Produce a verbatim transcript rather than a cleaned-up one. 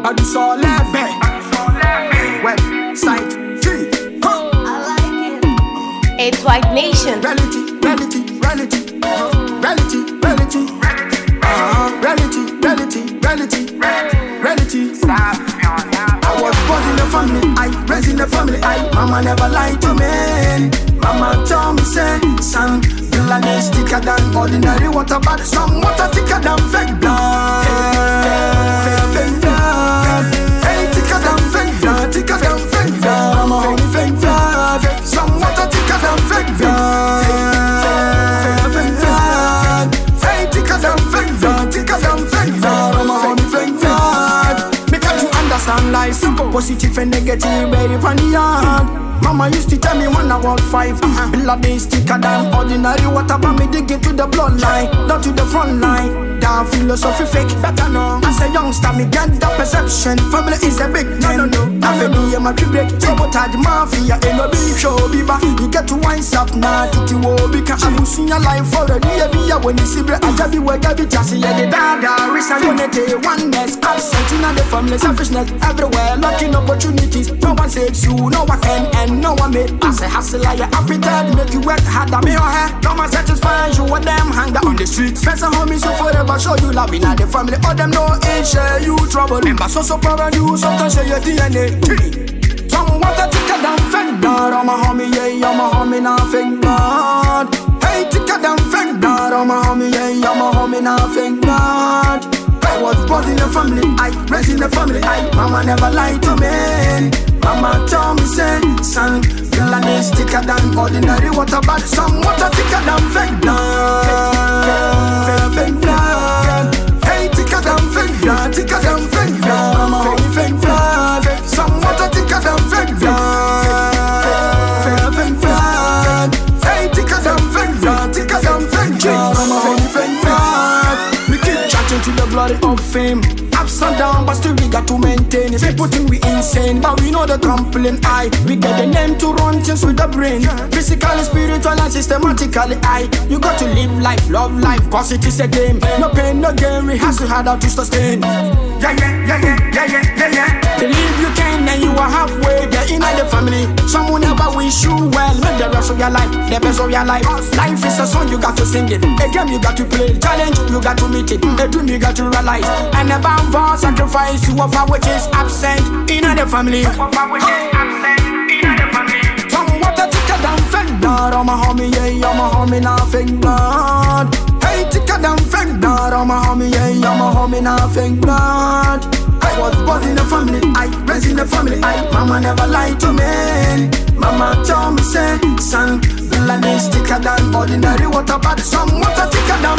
I do so lebe. Website G. Huh. I like it. It's White Nation. Reality, reality, reality, reality, reality, uh, reality, reality, reality, reality. I was born in a family, I raised in a family, I mama never lied to me. Mama told me say, son, blood is thicker than ordinary water, but some water thicker than fake blood. Fake, fake blood. Fake thicker than fake blood, thicker than fake blood. Mama only fake blood. Some water thicker than fake blood. Fake, fake blood. Fake thicker than fake blood, thicker than fake blood. Mama only fake blood. Make her to understand life, simple, positive and negative, baby, on the yard. Mama used to tell me when I was five, uh-huh. Blood is thicker than ordinary water, but me dig it to the bloodline, not to the front line. That philosophy fake, better know. As a youngster, me get the perception. Family is a big thing. No, no, no. Have a be a mapi break. Sabotage mafia, ain't no big show, be back. You get to wind up now, titi wo, because I'm losing your life for a day. Be a when you see break, I just be where Gabby just see the dada. Risk and unity, oneness, absent in the family, selfishness everywhere, locking opportunities. No one saves you, no one can, and no one made. As a hustler, you appetite, make you work harder. Me or her, no one satisfies you with them hunger on the streets. Friends and homies who forever show you love in the family. All them know ain't share you trouble. Remember so so proud you, sometimes share your D N A. Some water thicker than fake blood. I'm a homie, yeah, I'm a homie, now fake blood. Hey, thicker than fake blood. I'm a homie, yeah, I'm a homie, now fake blood. I was born in a family, I raised in a family, I mama never lied to me. Mama told me say, son, blood is thicker than ordinary water, but some water thicker than fake blood. Fake, fake, fake blood. Hey, thicker than fake blood, thicker than fake blood. Mama fake, fake blood. Some water thicker than fake blood. Fake, fake blood. Hey, thicker than fake blood, thicker than fake blood. Mama fake, fake blood. We keep chatting to the blood of fame. Ups and down, but still we got to maintain it. People think we insane, but we know the complaint. I we get the name to run things with the brain. Physically, spiritual, and systematically. I you got to live life, love life, cause it is a game. No pain, no gain, we hustle harder to sustain. Yeah, yeah, yeah, yeah, yeah, yeah, yeah, yeah. Believe you can, and you are halfway there in the family. Someone never wish you well. Make the rest of your life, the best of your life. Life is a song, you got to sing it. A game you got to play, challenge, you got to meet it. A dream you got to realize. And never for sacrifice to offer which is absent in the family. Some water thicker than fake blood. I'm a homie, yeah, I'm a homie, now fake blood. Hey, thicker than fake blood. I'm a homie, yeah, I'm a homie, now fake blood. I was born in a family, I raised in a family, I mama never lied to me. Mama told me say, son, blood is thicker than ordinary water, but some water thicker than